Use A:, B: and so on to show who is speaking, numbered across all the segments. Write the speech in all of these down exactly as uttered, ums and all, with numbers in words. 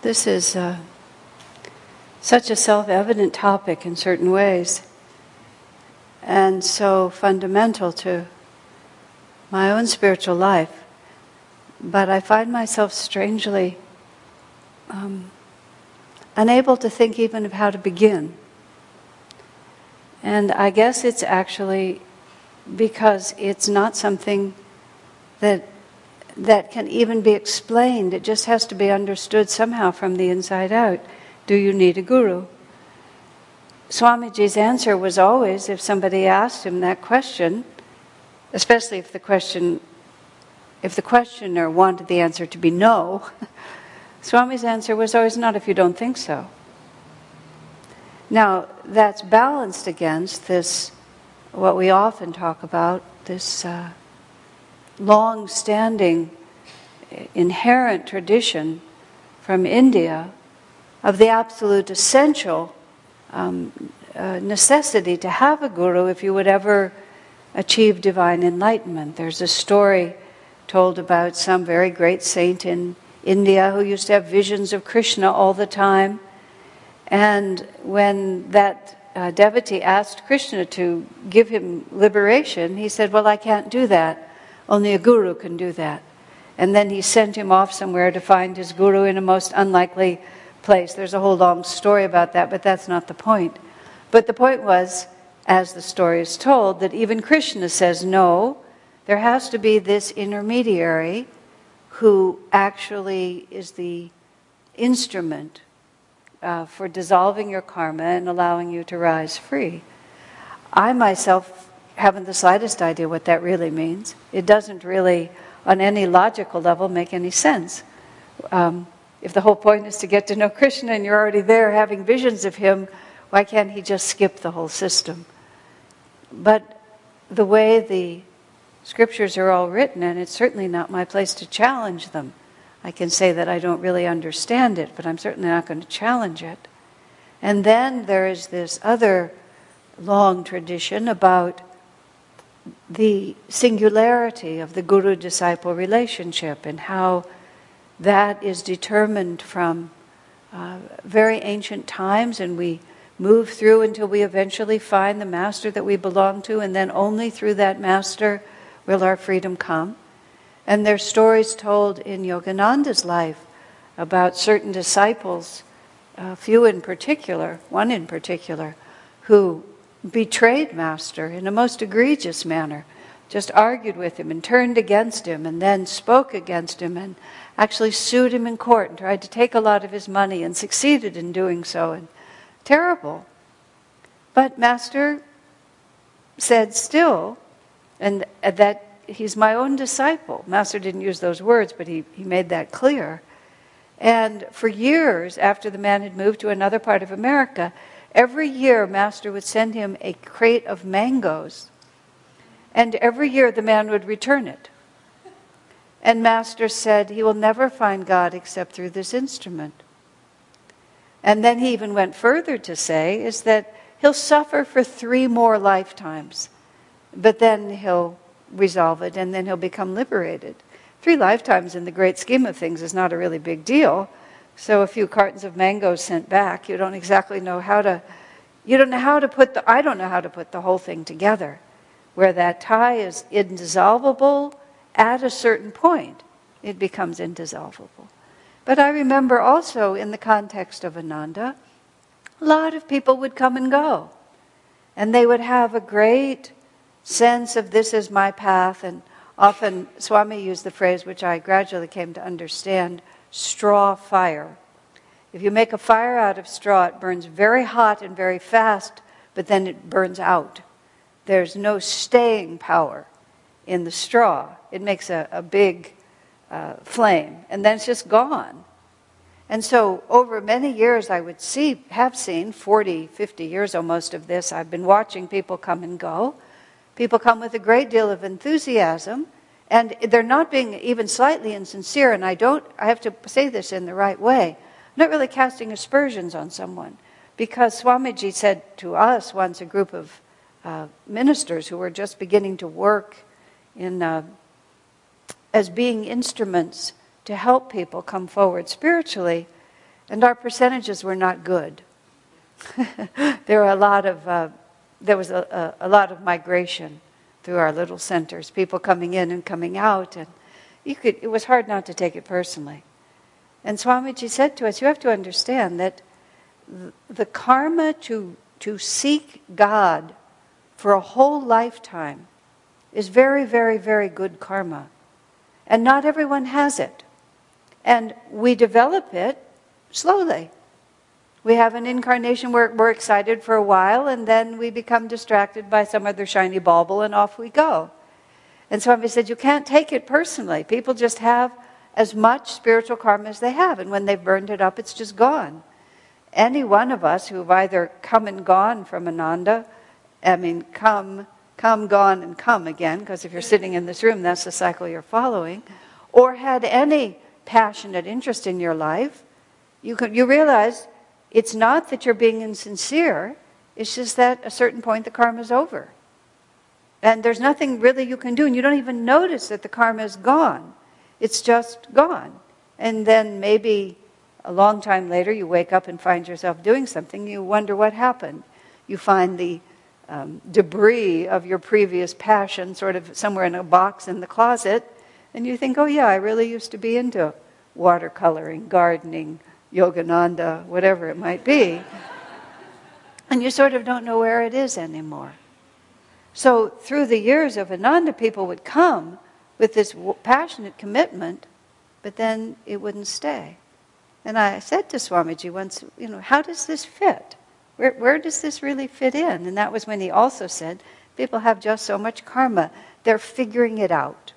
A: this is uh, such a self-evident topic in certain ways, and so fundamental to my own spiritual life. But I find myself strangely um, unable to think even of how to begin. And I guess it's actually because it's not something that that can even be explained. It just has to be understood somehow from the inside out. Do you need a guru? Swamiji's answer was always, if somebody asked him that question, especially if the question, if the questioner wanted the answer to be no, Swami's answer was always, not if you don't think so. Now, that's balanced against this, what we often talk about, this uh, long-standing, inherent tradition from India of the absolute essential um, uh, necessity to have a guru if you would ever achieve divine enlightenment. There's a story told about some very great saint in India who used to have visions of Krishna all the time. And when that uh, devotee asked Krishna to give him liberation, he said, well, I can't do that. Only a guru can do that. And then he sent him off somewhere to find his guru in a most unlikely place. There's a whole long story about that, but that's not the point. But the point was, as the story is told, that even Krishna says, no, there has to be this intermediary who actually is the instrument uh, for dissolving your karma and allowing you to rise free. I myself haven't the slightest idea what that really means. It doesn't really, on any logical level, make any sense. Um, if the whole point is to get to know Krishna and you're already there having visions of him, why can't he just skip the whole system? But the way the scriptures are all written, and it's certainly not my place to challenge them. I can say that I don't really understand it, but I'm certainly not going to challenge it. And then there is this other long tradition about the singularity of the guru-disciple relationship and how that is determined from uh, very ancient times, and we move through until we eventually find the master that we belong to, and then only through that master will our freedom come. And there's stories told in Yogananda's life about certain disciples, a few in particular, one in particular, who betrayed Master in a most egregious manner, just argued with him and turned against him and then spoke against him and actually sued him in court and tried to take a lot of his money and succeeded in doing so. And terrible. But Master said still, and that he's my own disciple. Master didn't use those words, but he, he made that clear. And for years after the man had moved to another part of America, every year, Master would send him a crate of mangoes. And every year, the man would return it. And Master said, he will never find God except through this instrument. And then he even went further to say, is that he'll suffer for three more lifetimes. But then he'll resolve it, and then he'll become liberated. Three lifetimes in the great scheme of things is not a really big deal. So a few cartons of mangoes sent back, you don't exactly know how to, you don't know how to put the, I don't know how to put the whole thing together, where that tie is indissoluble at a certain point, it becomes indissoluble. But I remember also in the context of Ananda, a lot of people would come and go, and they would have a great sense of this is my path, and often Swami used the phrase, which I gradually came to understand, straw fire. If you make a fire out of straw, it burns very hot and very fast, but then it burns out. There's no staying power in the straw. It makes a, a big uh, flame, and then it's just gone. And so over many years I would see, have seen, forty, fifty years almost of this, I've been watching people come and go. People come with a great deal of enthusiasm, and they're not being even slightly insincere, and I don't, I have to say this in the right way. I'm not really casting aspersions on someone, because Swamiji said to us once, a group of uh, ministers who were just beginning to work in uh, as being instruments to help people come forward spiritually, And our percentages were not good. There were a lot of, uh, there was a, a, a lot of migration through our little centers, people coming in and coming out, and you could, it was hard not to take it personally. And Swamiji said to us, you have to understand that the karma to, to seek God for a whole lifetime is very, very, very good karma. And not everyone has it. And we develop it slowly. We have an incarnation where we're excited for a while, and then we become distracted by some other shiny bauble, and off we go. And so I said, you can't take it personally. People just have as much spiritual karma as they have, and when they've burned it up, it's just gone. Any one of us who've either come and gone from Ananda, I mean, come, come, gone, and come again, because if you're sitting in this room, that's the cycle you're following, or had any passionate interest in your life, you could, you realize it's not that you're being insincere, it's just that at a certain point the karma is over. And there's nothing really you can do, and you don't even notice that the karma is gone. It's just gone. And then maybe a long time later you wake up and find yourself doing something, you wonder what happened. You find the um, debris of your previous passion sort of somewhere in a box in the closet, and you think, oh yeah, I really used to be into watercoloring, gardening, Yogananda, whatever it might be. And you sort of don't know where it is anymore. So through the years of Ananda, people would come with this passionate commitment, but then it wouldn't stay. And I said to Swamiji once, you know, how does this fit? Where, where does this really fit in? And that was when he also said, people have just so much karma, they're figuring it out.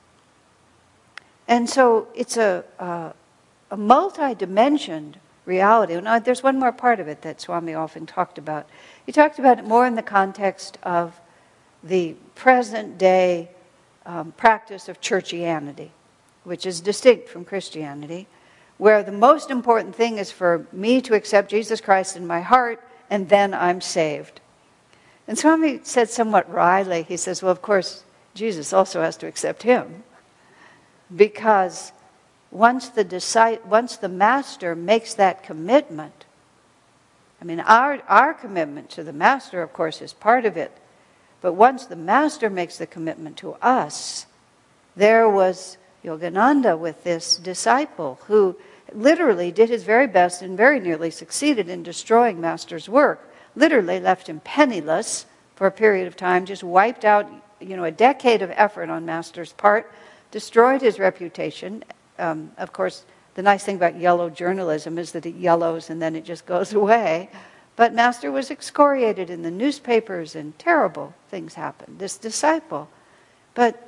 A: And so it's a, uh, a multi-dimensioned reality. Now, there's one more part of it that Swami often talked about. He talked about it more in the context of the present-day um, practice of churchianity, which is distinct from Christianity, where the most important thing is for me to accept Jesus Christ in my heart, and then I'm saved. And Swami said somewhat wryly, he says, well, of course, Jesus also has to accept him, because once the disciple, once the master makes that commitment, I mean, our, our commitment to the master, of course, is part of it, but once the master makes the commitment to us, there was Yogananda with this disciple who literally did his very best and very nearly succeeded in destroying Master's work. Literally left him penniless for a period of time, just wiped out, you know, a decade of effort on Master's part, destroyed his reputation. Um, of course, the nice thing about yellow journalism is that it yellows and then it just goes away. But Master was excoriated in the newspapers and terrible things happened. This disciple. But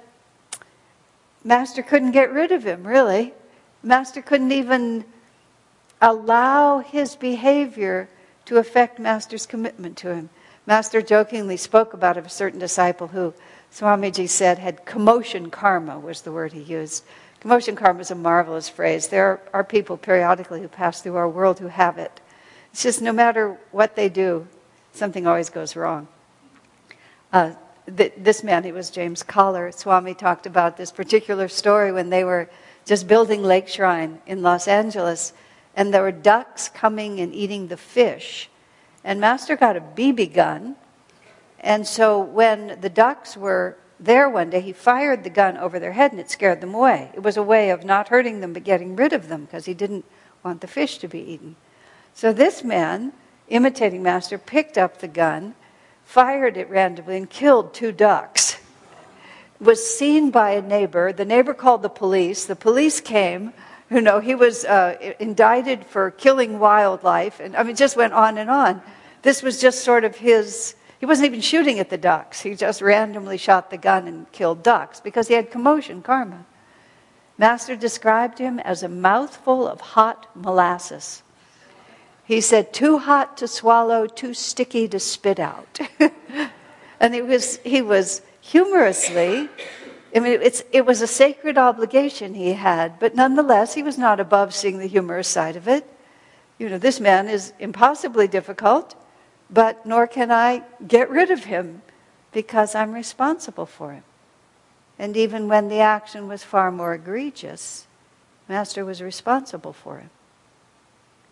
A: Master couldn't get rid of him, really. Master couldn't even allow his behavior to affect Master's commitment to him. Master jokingly spoke about a certain disciple who Swamiji said had commotion karma, was the word he used. Commotion karma is a marvelous phrase. There are people periodically who pass through our world who have it. It's just no matter what they do, something always goes wrong. Uh, th- this man, he was James Collar. Swami talked about this particular story when they were just building Lake Shrine in Los Angeles, and there were ducks coming and eating the fish. And Master got a B B gun, and so when the ducks were there one day, he fired the gun over their head and it scared them away. It was a way of not hurting them but getting rid of them because he didn't want the fish to be eaten. So this man, imitating Master, picked up the gun, fired it randomly and killed two ducks. Was seen by a neighbor. The neighbor called the police. The police came. You know, he was uh, indicted for killing wildlife. And I mean, it just went on and on. This was just sort of his... He wasn't even shooting at the ducks. He just randomly shot the gun and killed ducks because he had commotion karma. Master described him as a mouthful of hot molasses. He said, too hot to swallow, too sticky to spit out. And it was he was humorously, I mean, it's, it was a sacred obligation he had, but nonetheless, he was not above seeing the humorous side of it. You know, this man is impossibly difficult, but nor can I get rid of him because I'm responsible for him. And even when the action was far more egregious, Master was responsible for him.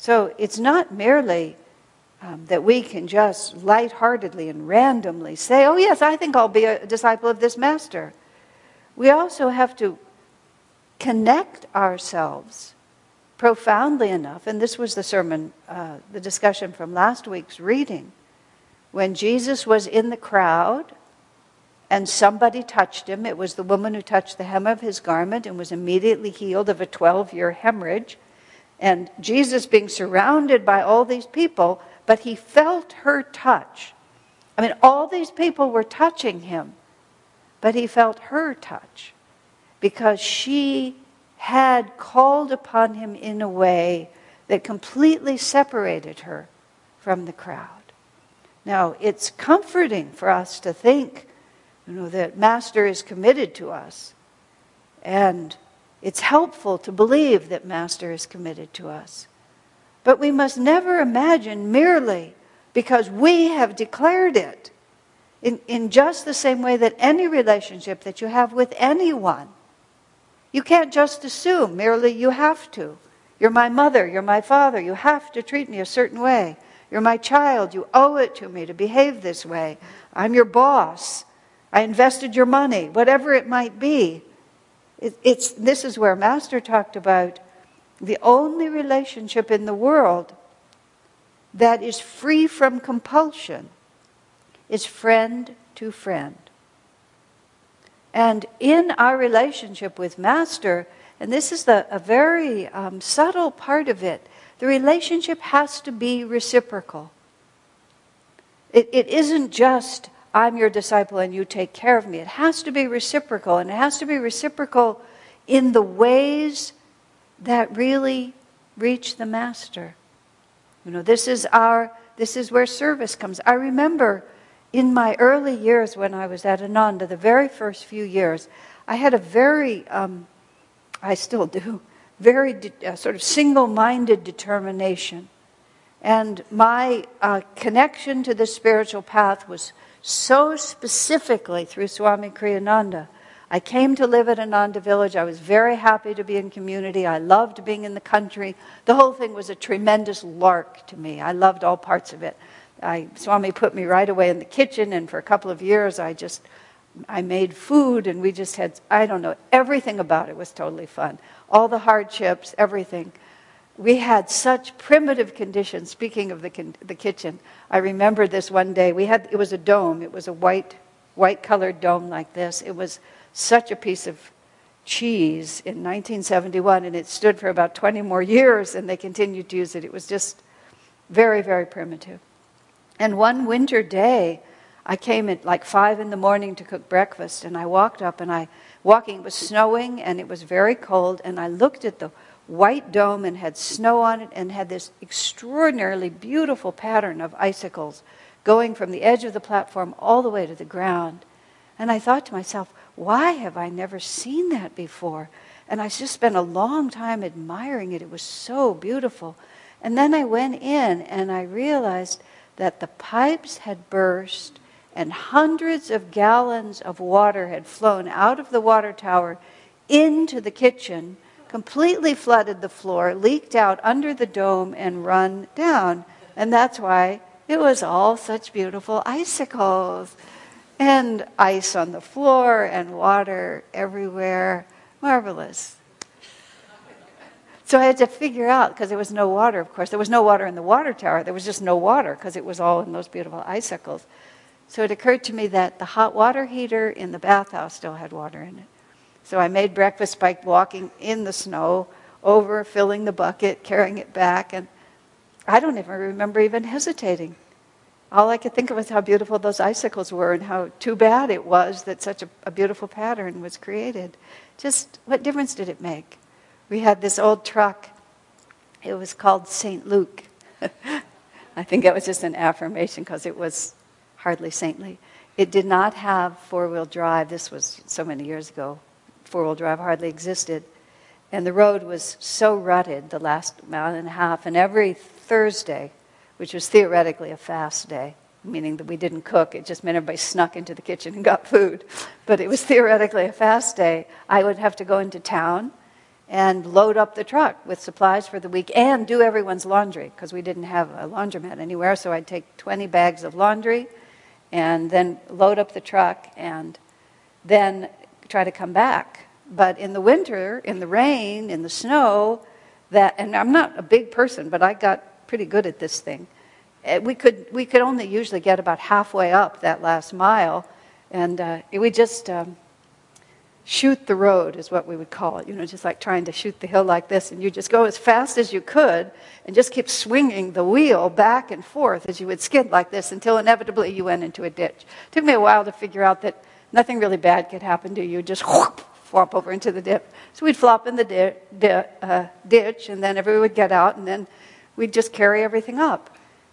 A: So it's not merely um, that we can just lightheartedly and randomly say, oh yes, I think I'll be a disciple of this master. We also have to connect ourselves profoundly enough, and this was the sermon, uh, the discussion from last week's reading, when Jesus was in the crowd and somebody touched him. It was the woman who touched the hem of his garment and was immediately healed of a twelve-year hemorrhage. And Jesus being surrounded by all these people, but he felt her touch. I mean, all these people were touching him, but he felt her touch because she had called upon him in a way that completely separated her from the crowd. Now, it's comforting for us to think, you know, that Master is committed to us. And it's helpful to believe that Master is committed to us. But we must never imagine merely because we have declared it, in, in just the same way that any relationship that you have with anyone, you can't just assume merely you have to. You're my mother, you're my father, you have to treat me a certain way. You're my child, you owe it to me to behave this way. I'm your boss, I invested your money, whatever it might be. It, it's, this is where Master talked about the only relationship in the world that is free from compulsion is friend to friend. And in our relationship with Master, and this is the, a very um, subtle part of it, the relationship has to be reciprocal. It, it isn't just, I'm your disciple and you take care of me. It has to be reciprocal, and it has to be reciprocal in the ways that really reach the Master. You know, this is our, this is where service comes. I remember in my early years when I was at Ananda, the very first few years, I had a very, um, I still do, very de- uh, sort of single-minded determination. And my uh, connection to the spiritual path was so specifically through Swami Kriyananda. I came to live at Ananda Village. I was very happy to be in community. I loved being in the country. The whole thing was a tremendous lark to me. I loved all parts of it. I, Swami put me right away in the kitchen, and for a couple of years I just, I made food, and we just had, I don't know, everything about it was totally fun. All the hardships, everything. We had such primitive conditions. Speaking of the the kitchen, I remember this one day. We had, it was a dome. It was a white, white-colored dome like this. It was such a piece of cheese in nineteen seventy-one, and it stood for about twenty more years, and they continued to use it. It was just very, very primitive. And one winter day, I came at like five in the morning to cook breakfast, and I walked up, and I, walking, it was snowing, and it was very cold, and I looked at the white dome and had snow on it and had this extraordinarily beautiful pattern of icicles going from the edge of the platform all the way to the ground. And I thought to myself, why have I never seen that before? And I just spent a long time admiring it. It was so beautiful. And then I went in and I realized that the pipes had burst and hundreds of gallons of water had flown out of the water tower into the kitchen, completely flooded the floor, leaked out under the dome, and run down. And that's why it was all such beautiful icicles. And ice on the floor and water everywhere. Marvelous. So I had to figure out, because there was no water, of course. There was no water in the water tower. There was just no water because it was all in those beautiful icicles. So it occurred to me that the hot water heater in the bathhouse still had water in it. So I made breakfast by walking in the snow, over, filling the bucket, carrying it back. And I don't even remember even hesitating. All I could think of was how beautiful those icicles were and how too bad it was that such a, a beautiful pattern was created. Just what difference did it make? We had this old truck. It was called Saint Luke. I think that was just an affirmation because it was hardly saintly. It did not have four-wheel drive. This was so many years ago. Four-wheel drive hardly existed. And the road was so rutted the last mile and a half. And every Thursday, which was theoretically a fast day, meaning that we didn't cook. It just meant everybody snuck into the kitchen and got food. But it was theoretically a fast day. I would have to go into town and load up the truck with supplies for the week and do everyone's laundry, because we didn't have a laundromat anywhere. So I'd take twenty bags of laundry and then load up the truck and then try to come back. But in the winter, in the rain, in the snow, that, and I'm not a big person, but I got pretty good at this thing. We could we could only usually get about halfway up that last mile, and uh, we just um, shoot the road is what we would call it. You know, just like trying to shoot the hill like this, and you just go as fast as you could, and just keep swinging the wheel back and forth as you would skid like this until inevitably you went into a ditch. It took me a while to figure out that nothing really bad could happen to you. Just whoop, flop over into the dip. So we'd flop in the di- di- uh, ditch, and then everyone would get out, and then we'd just carry everything up.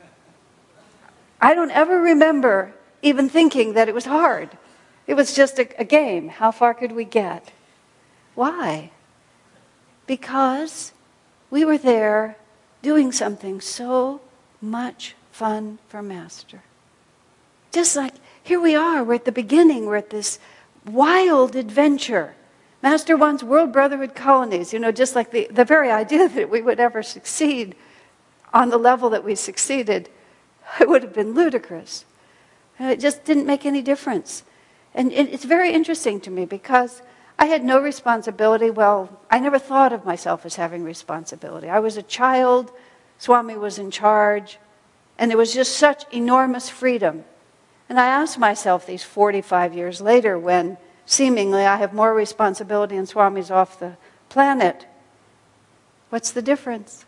A: I don't ever remember even thinking that it was hard. It was just a, a game. How far could we get? Why? Because we were there doing something so much fun for Master. Just like here we are, we're at the beginning, we're at this wild adventure. Master wants world brotherhood colonies, you know, just like the, the very idea that we would ever succeed on the level that we succeeded, it would have been ludicrous. It just didn't make any difference. And it, it's very interesting to me because I had no responsibility. Well, I never thought of myself as having responsibility. I was a child, Swami was in charge, and there was just such enormous freedom. And I asked myself these forty-five years later, when seemingly I have more responsibility and Swami's off the planet, what's the difference?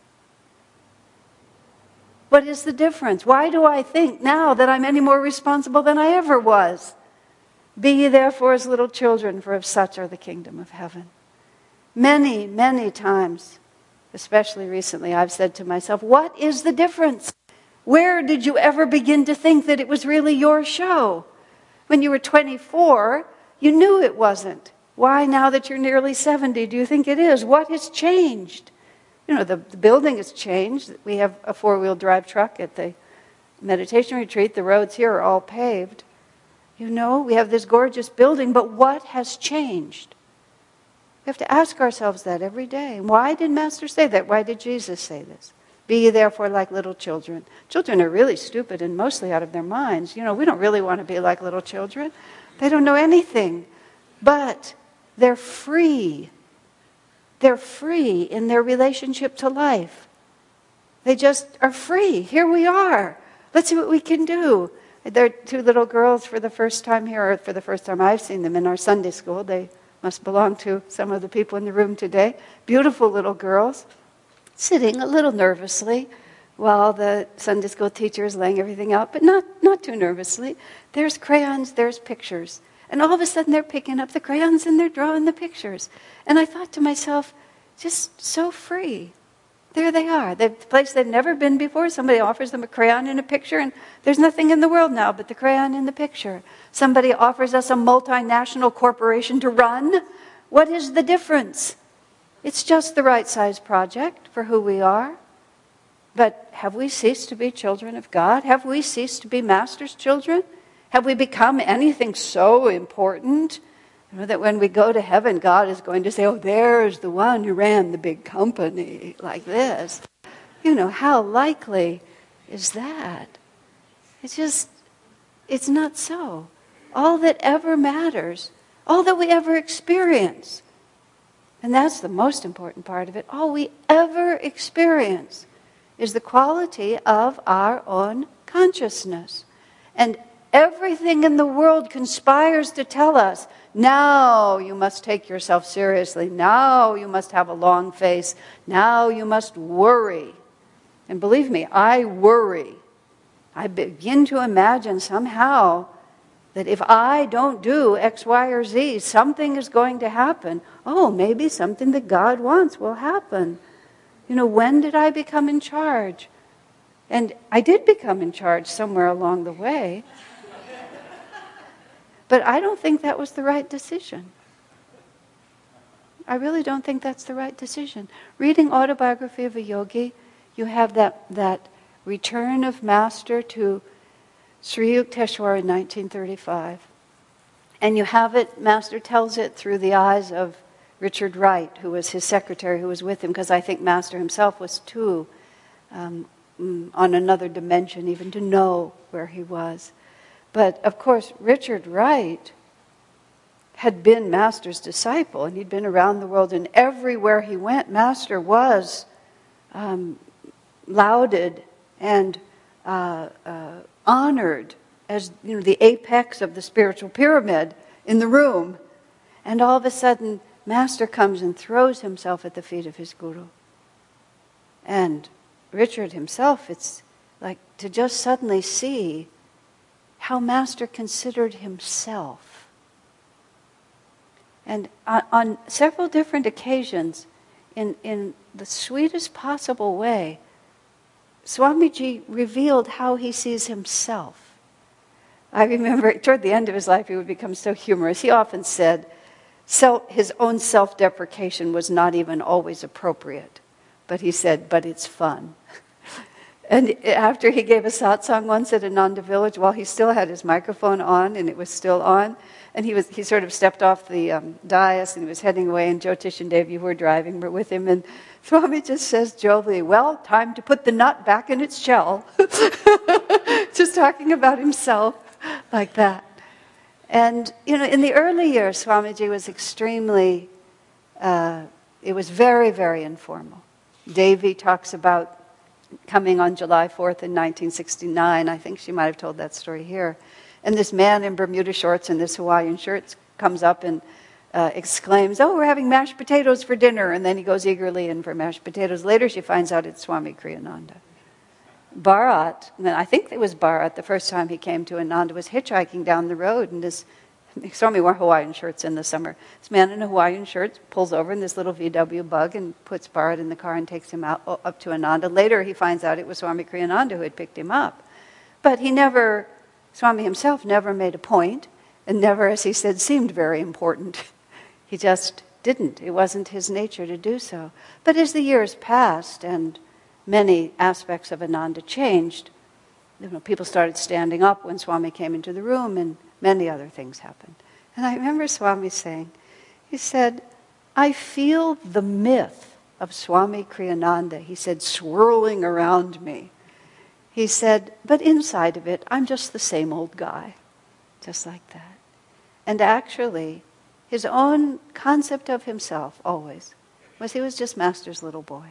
A: What is the difference? Why do I think now that I'm any more responsible than I ever was? Be ye therefore as little children, for of such are the kingdom of heaven. Many, many times, especially recently, I've said to myself, what is the difference? Where did you ever begin to think that it was really your show? When you were twenty-four, you knew it wasn't. Why, now that you're nearly seventy, do you think it is? What has changed? You know, the, the building has changed. We have a four-wheel drive truck at the meditation retreat. The roads here are all paved. You know, we have this gorgeous building, but what has changed? We have to ask ourselves that every day. Why did Master say that? Why did Jesus say this? Be ye therefore like little children. Children are really stupid and mostly out of their minds. You know, we don't really want to be like little children. They don't know anything. But they're free. They're free in their relationship to life. They just are free. Here we are. Let's see what we can do. There are two little girls for the first time here, or for the first time I've seen them in our Sunday school. They must belong to some of the people in the room today. Beautiful little girls, sitting a little nervously while the Sunday school teacher is laying everything out, but not, not too nervously. There's crayons, there's pictures. And all of a sudden they're picking up the crayons and they're drawing the pictures. And I thought to myself, just so free. There they are. They've a place they've never been before. Somebody offers them a crayon and a picture, and there's nothing in the world now but the crayon and the picture. Somebody offers us a multinational corporation to run. What is the difference? It's just the right size project for who we are. But have we ceased to be children of God? Have we ceased to be Master's children? Have we become anything so important? You know, that when we go to heaven, God is going to say, oh, there's the one who ran the big company like this. You know, how likely is that? It's just, it's not so. All that ever matters, all that we ever experience, and that's the most important part of it, all we ever experience is the quality of our own consciousness. And everything in the world conspires to tell us, now you must take yourself seriously. Now you must have a long face. Now you must worry. And believe me, I worry. I begin to imagine somehow that if I don't do X, Y, or Z, something is going to happen. Oh, maybe something that God wants will happen. You know, when did I become in charge? And I did become in charge somewhere along the way. But I don't think that was the right decision. I really don't think that's the right decision. Reading Autobiography of a Yogi, you have that, that return of Master to Sri Yukteswar in nineteen thirty-five. And you have it, Master tells it through the eyes of Richard Wright, who was his secretary, who was with him, because I think Master himself was too um, on another dimension, even to know where he was. But of course, Richard Wright had been Master's disciple, and he'd been around the world, and everywhere he went, Master was um, lauded and uh, uh, honored as, you know, the apex of the spiritual pyramid in the room. And all of a sudden, Master comes and throws himself at the feet of his guru. And Richard himself, it's like to just suddenly see how Master considered himself. And on, on several different occasions, in, in the sweetest possible way, Swamiji revealed how he sees himself. I remember toward the end of his life, he would become so humorous. He often said, So his own self-deprecation was not even always appropriate. But he said, but it's fun. And after he gave a satsang once at Ananda Village, while he still had his microphone on, and it was still on, and he was he sort of stepped off the um, dais and he was heading away, and Jyotish and Devi were driving were with him, and Swami just says jovially, well, time to put the nut back in its shell. Just talking about himself like that. And, you know, in the early years, Swamiji was extremely, uh, it was very, very informal. Devi talks about coming on July fourth in nineteen sixty-nine. I think she might have told that story here. And this man in Bermuda shorts and this Hawaiian shirt comes up and uh, exclaims, oh, we're having mashed potatoes for dinner. And then he goes eagerly in for mashed potatoes. Later she finds out it's Swami Kriyananda. Bharat, I think it was Bharat, the first time he came to Ananda, was hitchhiking down the road, and this, Swami wore Hawaiian shirts in the summer. This man in a Hawaiian shirt pulls over in this little V W bug and puts Bharat in the car and takes him out up to Ananda. Later he finds out it was Swami Kriyananda who had picked him up. But he never, Swami himself never made a point, and never, as he said, seemed very important. He just didn't. It wasn't his nature to do so. But as the years passed and many aspects of Ananda changed, you know, people started standing up when Swami came into the room, and many other things happened. And I remember Swami saying, he said, I feel the myth of Swami Kriyananda, he said, swirling around me. He said, but inside of it, I'm just the same old guy, just like that. And actually, his own concept of himself always was he was just Master's little boy.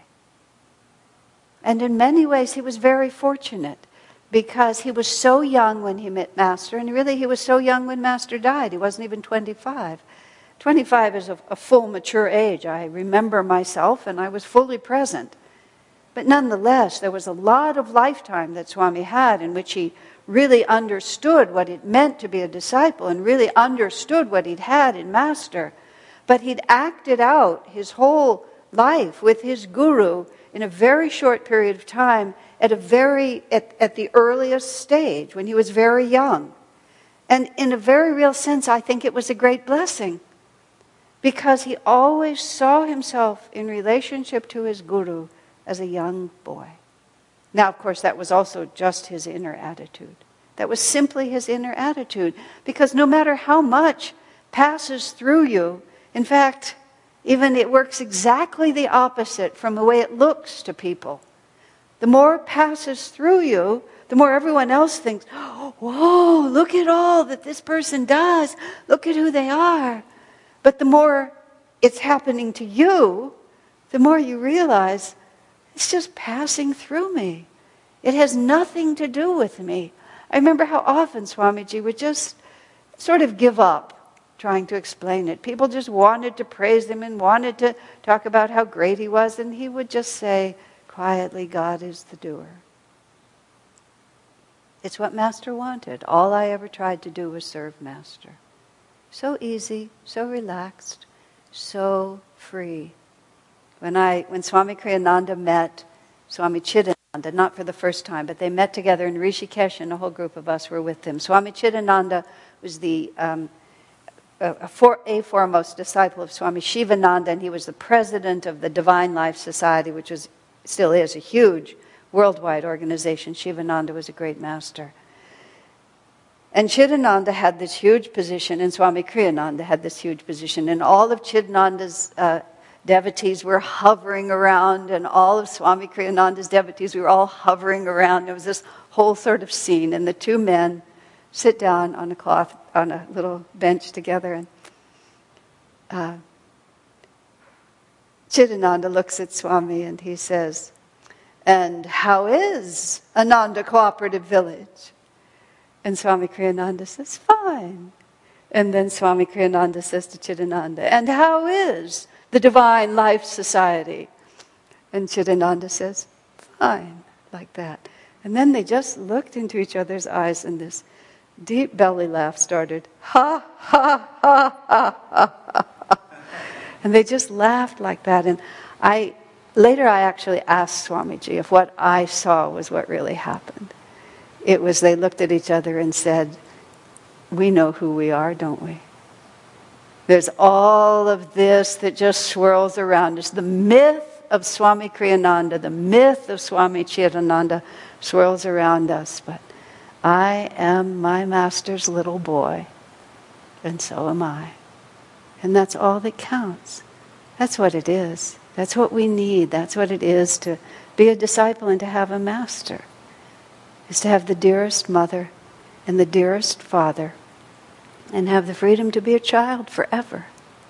A: And in many ways, he was very fortunate because he was so young when he met Master, and really he was so young when Master died. He wasn't even twenty-five. twenty-five is a, a full mature age. I remember myself, and I was fully present. But nonetheless, there was a lot of lifetime that Swami had in which he really understood what it meant to be a disciple and really understood what he'd had in Master. But he'd acted out his whole life with his guru in a very short period of time, at a very at, at the earliest stage, when he was very young. And in a very real sense, I think it was a great blessing, because he always saw himself in relationship to his guru as a young boy. Now, of course, that was also just his inner attitude. That was simply his inner attitude, because no matter how much passes through you, in fact, even it works exactly the opposite from the way it looks to people. The more passes through you, the more everyone else thinks, whoa, look at all that this person does. Look at who they are. But the more it's happening to you, the more you realize it's just passing through me. It has nothing to do with me. I remember how often Swamiji would just sort of give up trying to explain it. People just wanted to praise him and wanted to talk about how great he was, and he would just say quietly, God is the doer. It's what Master wanted. All I ever tried to do was serve Master. So easy, so relaxed, so free. When I, when Swami Kriyananda met Swami Chidananda, not for the first time, but they met together in Rishikesh, and a whole group of us were with them. Swami Chidananda was the um, A, for, a foremost disciple of Swami Shivananda, and he was the president of the Divine Life Society, which was, still is, a huge worldwide organization. Shivananda was a great master. And Chidananda had this huge position, and Swami Kriyananda had this huge position, and all of Chidananda's uh, devotees were hovering around, and all of Swami Kriyananda's devotees, we were all hovering around. There was this whole sort of scene, and the two men sit down on a cloth, on a little bench together, and uh, Chidananda looks at Swami and he says, "And how is Ananda Cooperative Village?" And Swami Kriyananda says, "Fine." And then Swami Kriyananda says to Chidananda, "And how is the Divine Life Society?" And Chidananda says, "Fine," like that. And then they just looked into each other's eyes, and this deep belly laugh started. Ha, ha, ha, ha, ha, ha. And they just laughed like that. And I later I actually asked Swamiji if what I saw was what really happened. It was they looked at each other and said, "We know who we are, don't we? There's all of this that just swirls around us. The myth of Swami Kriyananda, the myth of Swami Chidananda swirls around us. But I am my master's little boy, and so am I." And that's all that counts. That's what it is. That's what we need. That's what it is to be a disciple and to have a master. Is to have the dearest mother and the dearest father and have the freedom to be a child forever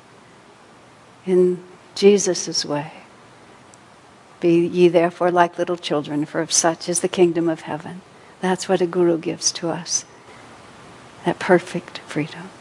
A: in Jesus' way. Be ye therefore like little children, for of such is the kingdom of heaven. That's what a guru gives to us, that perfect freedom.